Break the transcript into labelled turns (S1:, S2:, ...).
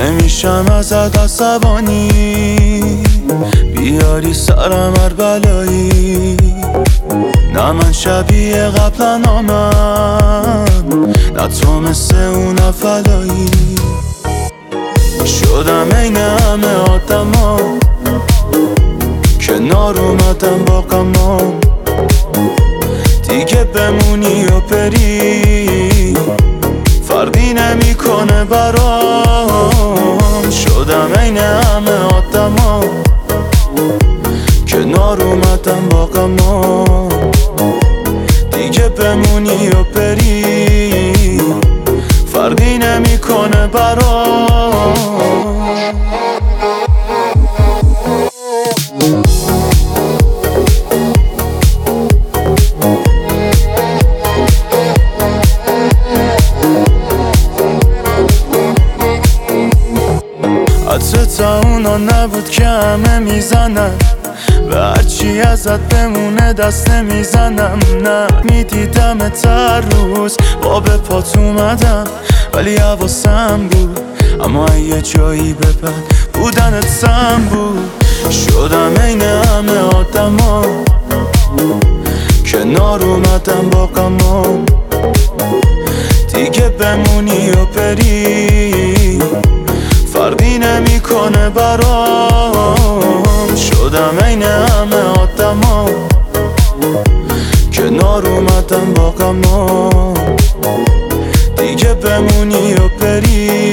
S1: نمیشم ازت عصبانی، بیاری سرم هر بلایی. نه من شبیه قبلا آمم، نه تو مثل اون فلایی. شدم عین همه آدما، کنار اومدم با غمام. دیگه بمونی و بری فرقی نمیکنه برام. شدم عین همه آدما، کنار اومدم با غمام. دیگه بمونی و بری فرقی نمیکنه برام. حتی اونا نبود که همه میزنن، و هرچی ازت بمونه دست نمیزنم. نه میدیدم هر روز با به پات اومدم، ولی حواسم بود اما یه جایی ببن بودنت سم بود. شدم عین همه آدما، کنار اومدم با غمام. دیگه بمونی و بری فرقی نمیکنه برام. شدم عین همه آدما، کنار اومدم با غمام. دیگه بمونی و بری